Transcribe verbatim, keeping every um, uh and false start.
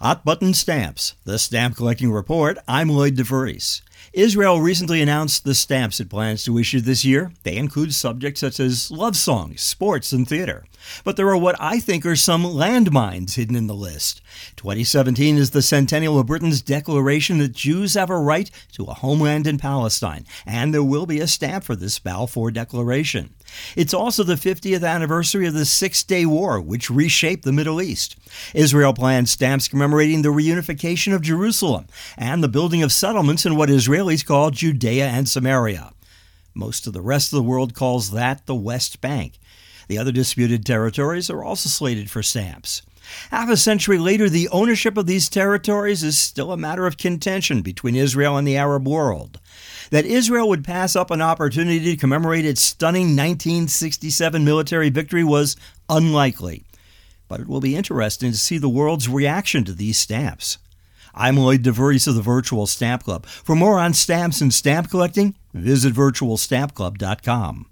Hot Button Stamps, the Stamp Collecting Report. I'm Lloyd DeVries. Israel recently announced the stamps it plans to issue this year. They include subjects such as love songs, sports, and theater. But there are what I think are some landmines hidden in the list. twenty seventeen is the centennial of Britain's declaration that Jews have a right to a homeland in Palestine, and there will be a stamp for this Balfour Declaration. It's also the fiftieth anniversary of the Six-Day War, which reshaped the Middle East. Israel plans stamps commemorating the reunification of Jerusalem and the building of settlements in what Israelis call Judea and Samaria. Most of the rest of the world calls that the West Bank. The other disputed territories are also slated for stamps. Half a century later, the ownership of these territories is still a matter of contention between Israel and the Arab world. That Israel would pass up an opportunity to commemorate its stunning nineteen sixty-seven military victory was unlikely. But it will be interesting to see the world's reaction to these stamps. I'm Lloyd DeVries of the Virtual Stamp Club. For more on stamps and stamp collecting, visit virtual stamp club dot com.